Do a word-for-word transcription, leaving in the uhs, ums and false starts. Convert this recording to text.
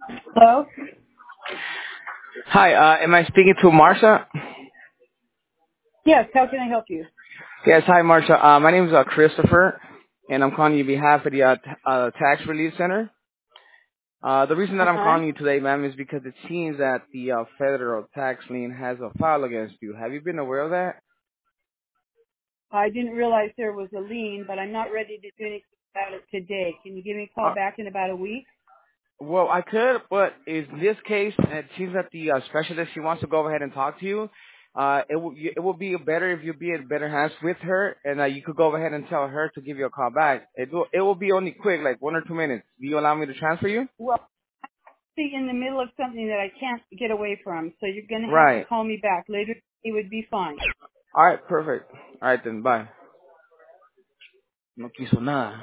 Hello? Hi, uh, am I speaking to Marsha? Yes, how can I help you? Yes, hi Marsha. Uh, my name is uh, Christopher, and I'm calling you on behalf of the uh, t- uh, Tax Relief Center. Uh, the reason that I'm Uh-huh. calling you today, ma'am, is because it seems that the uh, federal tax lien has a file against you. Have you been aware of that? I didn't realize there was a lien, but I'm not ready to do anything about it today. Can you give me a call Uh, back in about a week? well, I could, but in this case, it seems that the uh, specialist, she wants to go ahead and talk to you. Uh, it will it will be better if you be in better hands with her, and uh, you could go ahead and tell her to give you a call back. It will it will be only quick, like one or two minutes. Do you allow me to transfer you? Well, see, in the middle of something that I can't get away from, so you're going to have to Right. call me back later. It would be fine. All right, perfect. All right then, bye. No quiso nada.